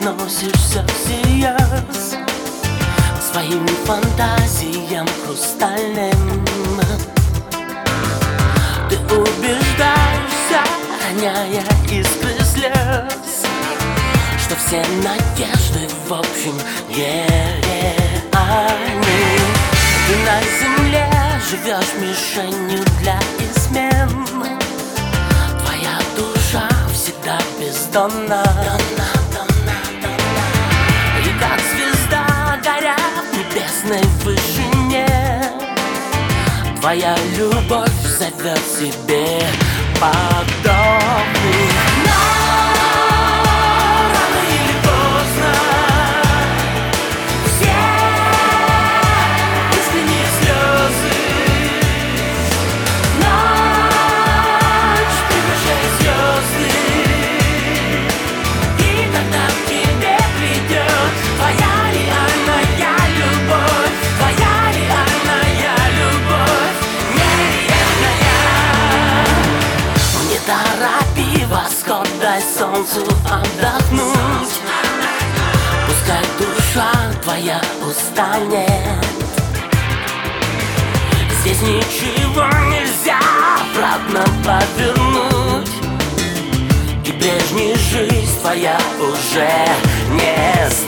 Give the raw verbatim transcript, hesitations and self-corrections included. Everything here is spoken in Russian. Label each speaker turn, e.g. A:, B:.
A: относишься всерьез к своим фантазиям хрустальным. Ты убеждаешься, роняя искры слез, что все надежды в общем нереальны. Ты на земле живешь мишенью для измен. Твоя душа всегда бездонна. И как звезда, горя в небесной вышине, твоя любовь зовет себе подобных. Торопи восход, дай солнцу отдохнуть. Пускай душа твоя устанет. Здесь ничего нельзя обратно повернуть, и прежняя жизнь твоя уже не станет.